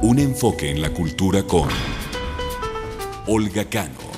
Un enfoque en la cultura con Olga Cano.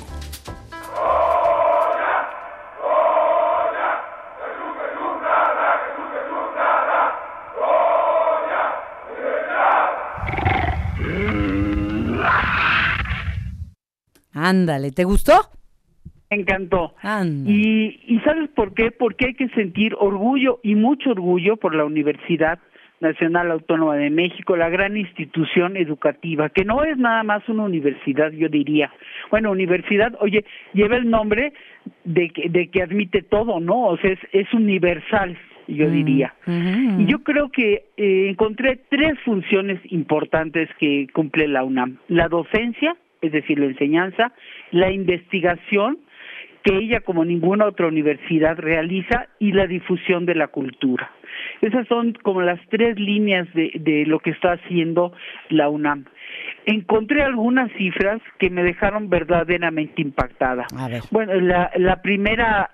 Ándale, ¿te gustó? Me encantó. Ándale. ¿Y sabes por qué? Porque hay que sentir orgullo y mucho orgullo por la Universidad Nacional Autónoma de México, la gran institución educativa, que no es nada más una universidad, yo diría. Bueno, universidad, oye, lleva el nombre de que admite todo, ¿no? O sea, es universal, yo diría. Y yo creo que encontré tres funciones importantes que cumple la UNAM. La docencia, es decir, la enseñanza, la investigación, que ella como ninguna otra universidad realiza, y la difusión de la cultura. Esas son como las tres líneas de lo que está haciendo la UNAM. Encontré algunas cifras que me dejaron verdaderamente impactada. Bueno, la primera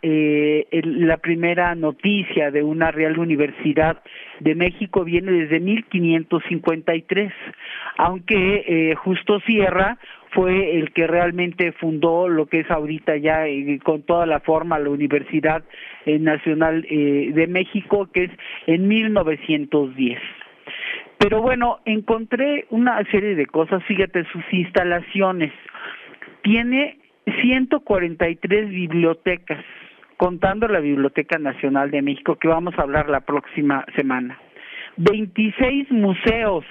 noticia de una Real Universidad de México viene desde 1553, aunque Justo Sierra fue el que realmente fundó lo que es ahorita ya con toda la forma la Universidad Nacional de México, que es en 1910. Pero bueno, encontré una serie de cosas. Fíjate, sus instalaciones. Tiene 143 bibliotecas, contando la Biblioteca Nacional de México, que vamos a hablar la próxima semana. 26 museos,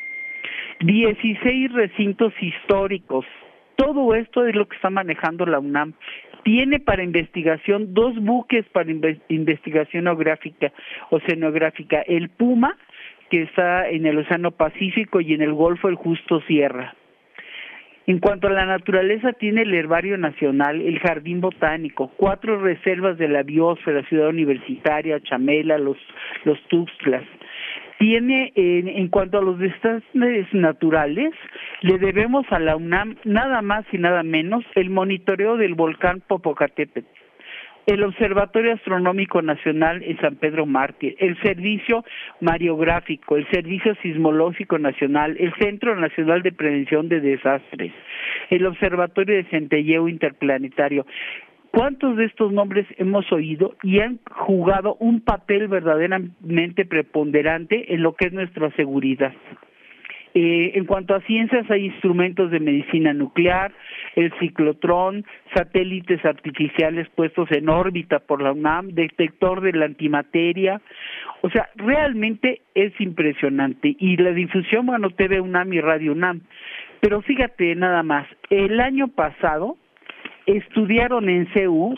16 recintos históricos. Todo esto es lo que está manejando la UNAM. Tiene para investigación 2 buques para investigación oceanográfica, el Puma, que está en el Océano Pacífico, y en el Golfo el Justo Sierra. En cuanto a la naturaleza, tiene el Herbario Nacional, el Jardín Botánico, 4 reservas de la biosfera, Ciudad Universitaria, Chamela, los Tuxtlas. Tiene, en cuanto a los desastres naturales, le debemos a la UNAM nada más y nada menos el monitoreo del volcán Popocatépetl, el Observatorio Astronómico Nacional en San Pedro Mártir, el Servicio Mariográfico, el Servicio Sismológico Nacional, el Centro Nacional de Prevención de Desastres, el Observatorio de Centelleo Interplanetario. ¿Cuántos de estos nombres hemos oído y han jugado un papel verdaderamente preponderante en lo que es nuestra seguridad? En cuanto a ciencias, hay instrumentos de medicina nuclear, el ciclotrón, satélites artificiales puestos en órbita por la UNAM, detector de la antimateria. O sea, realmente es impresionante. Y la difusión, bueno, TV UNAM y Radio UNAM. Pero fíjate nada más, el año pasado estudiaron en CU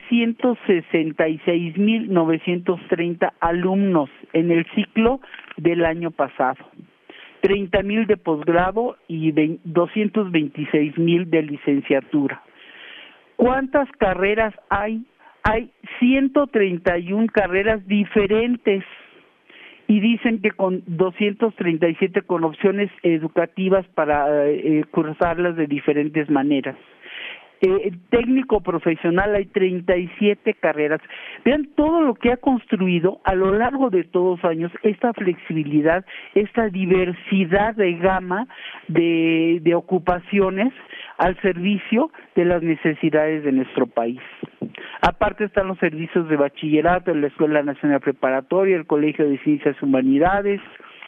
366,930 alumnos en el ciclo del año pasado. 30,000 de posgrado y 226,000 de licenciatura. ¿Cuántas carreras hay? Hay 131 carreras diferentes, y dicen que con 237 con opciones educativas para cursarlas de diferentes maneras. Técnico profesional hay 37 carreras. Vean todo lo que ha construido a lo largo de todos los años, esta flexibilidad, esta diversidad de gama de ocupaciones al servicio de las necesidades de nuestro país. Aparte están los servicios de bachillerato, la Escuela Nacional Preparatoria, el Colegio de Ciencias y Humanidades.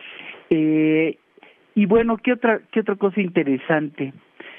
Y bueno, ¿qué otra cosa interesante?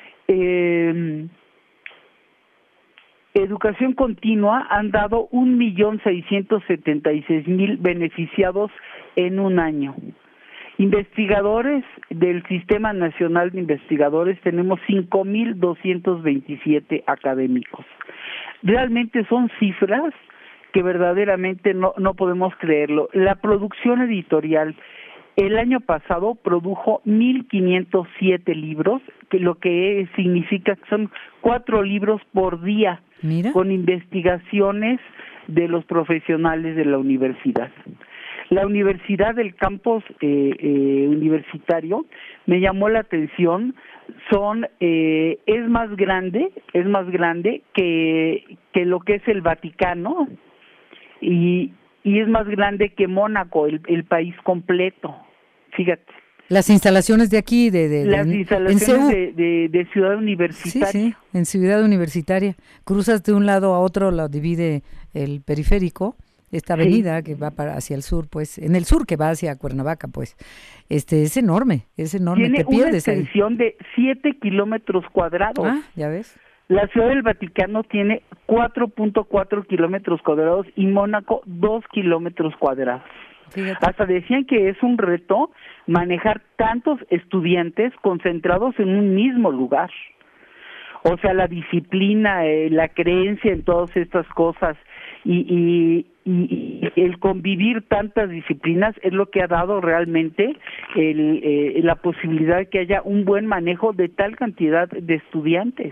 Educación Continua han dado 1,676,000 beneficiados en un año. Investigadores del Sistema Nacional de Investigadores, tenemos 5,227 académicos. Realmente son cifras que verdaderamente no podemos creerlo. La producción editorial, el año pasado produjo 1,507 libros, que lo que significa que son 4 libros por día. Mira. Con investigaciones de los profesionales de la universidad. La universidad del campus universitario me llamó la atención. Es más grande que lo que es el Vaticano, y es más grande que Mónaco, el país completo. Fíjate. Las instalaciones de aquí, las instalaciones de Ciudad Universitaria. Sí, en Ciudad Universitaria. Cruzas de un lado a otro, lo divide el periférico, esta avenida que va hacia el sur, pues, en el sur que va hacia Cuernavaca, pues, es enorme, Tiene te pierdes una extensión de 7 kilómetros cuadrados. Ah, ya ves. La Ciudad del Vaticano tiene 4.4 kilómetros cuadrados y Mónaco 2 kilómetros cuadrados. Fíjate. Hasta decían que es un reto manejar tantos estudiantes concentrados en un mismo lugar. O sea, la disciplina, la creencia en todas estas cosas y el convivir tantas disciplinas es lo que ha dado realmente la posibilidad de que haya un buen manejo de tal cantidad de estudiantes.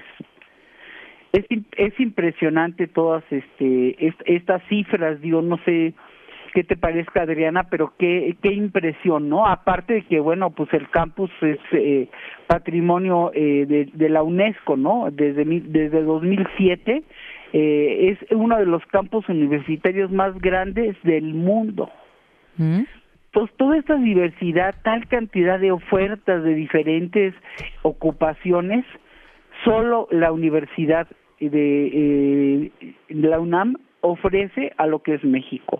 Es impresionante todas estas cifras, digo, no sé qué te parezca, Adriana, pero qué impresión, ¿no? Aparte de que, bueno, pues el campus es patrimonio de la UNESCO, ¿no? Desde 2007 es uno de los campus universitarios más grandes del mundo. Entonces, toda esta diversidad, tal cantidad de ofertas de diferentes ocupaciones, solo la universidad de la UNAM ofrece a lo que es México.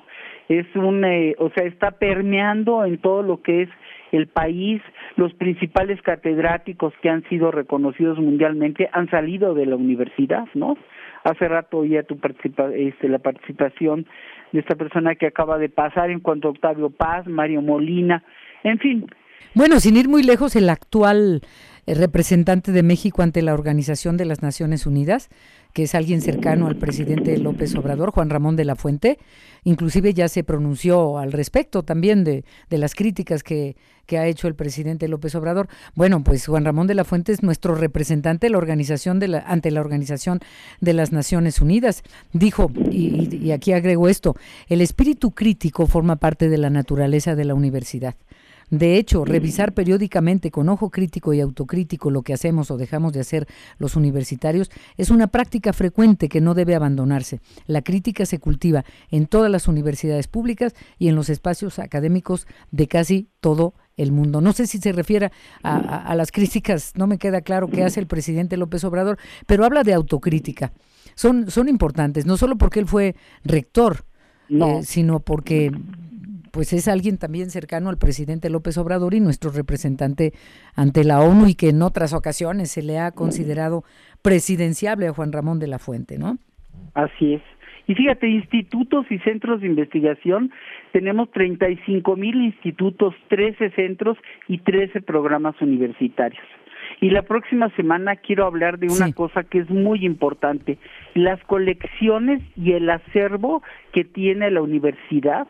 Está permeando en todo lo que es el país. Los principales catedráticos que han sido reconocidos mundialmente han salido de la universidad, ¿no? Hace rato oía la participación de esta persona que acaba de pasar en cuanto a Octavio Paz, Mario Molina, en fin. Bueno, sin ir muy lejos, el actual representante de México ante la Organización de las Naciones Unidas, que es alguien cercano al presidente López Obrador, Juan Ramón de la Fuente, inclusive ya se pronunció al respecto también de las críticas que ha hecho el presidente López Obrador. Bueno, pues Juan Ramón de la Fuente es nuestro representante de la organización ante la Organización de las Naciones Unidas. Dijo, y aquí agrego esto, el espíritu crítico forma parte de la naturaleza de la universidad. De hecho, revisar periódicamente con ojo crítico y autocrítico lo que hacemos o dejamos de hacer los universitarios es una práctica frecuente que no debe abandonarse. La crítica se cultiva en todas las universidades públicas y en los espacios académicos de casi todo el mundo. No sé si se refiere a las críticas, no me queda claro qué hace el presidente López Obrador, pero habla de autocrítica. Son importantes, no solo porque él fue rector, sino porque pues es alguien también cercano al presidente López Obrador y nuestro representante ante la ONU, y que en otras ocasiones se le ha considerado presidenciable a Juan Ramón de la Fuente, ¿no? Así es. Y fíjate, institutos y centros de investigación, tenemos 35,000 institutos, 13 centros y 13 programas universitarios. Y la próxima semana quiero hablar de una cosa que es muy importante, las colecciones y el acervo que tiene la universidad,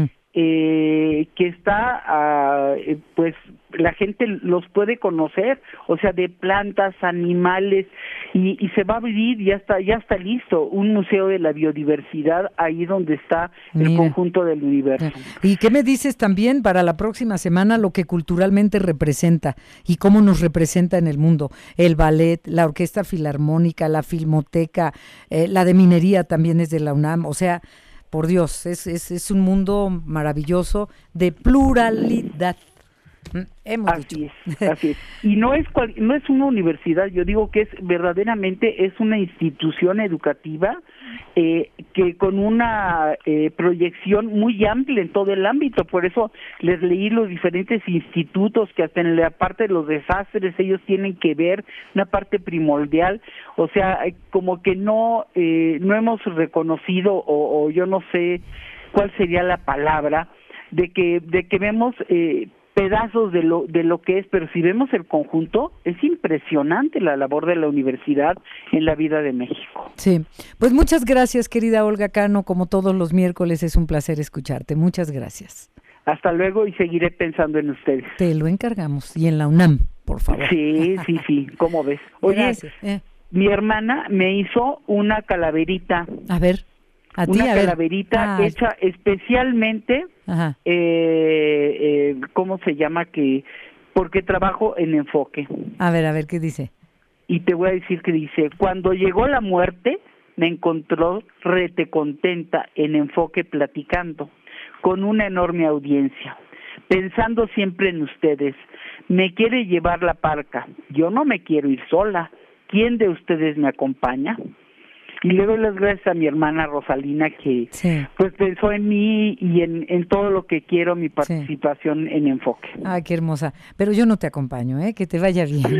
que está, pues la gente los puede conocer, o sea, de plantas, animales, y se va a abrir, ya está listo, un museo de la biodiversidad ahí donde está el conjunto del universo. ¿Y qué me dices también para la próxima semana lo que culturalmente representa y cómo nos representa en el mundo? El ballet, la orquesta filarmónica, la filmoteca, la de minería también es de la UNAM, o sea, por Dios, es un mundo maravilloso de pluralidad. Así es. Y no es una universidad, yo digo que verdaderamente es una institución educativa que con una proyección muy amplia en todo el ámbito. Por eso les leí los diferentes institutos que hasta en la parte de los desastres ellos tienen que ver una parte primordial. O sea, como que no hemos reconocido o yo no sé cuál sería la palabra de que vemos pedazos de lo que es, pero si vemos el conjunto, es impresionante la labor de la universidad en la vida de México. Sí, pues muchas gracias, querida Olga Cano, como todos los miércoles es un placer escucharte, muchas gracias. Hasta luego y seguiré pensando en ustedes. Te lo encargamos, y en la UNAM, por favor. Sí, ¿cómo ves? Oye, mi hermana me hizo una calaverita. A ver. Una calaverita hecha especialmente, ¿cómo se llama? Porque trabajo en Enfoque. A ver, ¿qué dice? Y te voy a decir que dice, cuando llegó la muerte, me encontró rete contenta en Enfoque platicando, con una enorme audiencia. pensando siempre en ustedes. Me quiere llevar la parca, yo no me quiero ir sola. ¿Quién de ustedes me acompaña? Y le doy las gracias a mi hermana Rosalina que pues pensó en mí y en todo lo que quiero, mi participación en Enfoque. Ay, qué hermosa. Pero yo no te acompaño, que te vaya bien.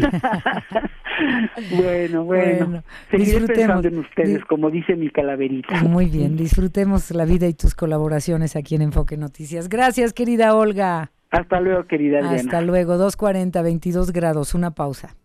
Bueno. Seguiré pensando en ustedes, como dice mi calaverita. Muy bien, disfrutemos la vida y tus colaboraciones aquí en Enfoque Noticias. Gracias, querida Olga. Hasta luego, querida Diana. Hasta luego, 2:40, 22 grados, una pausa.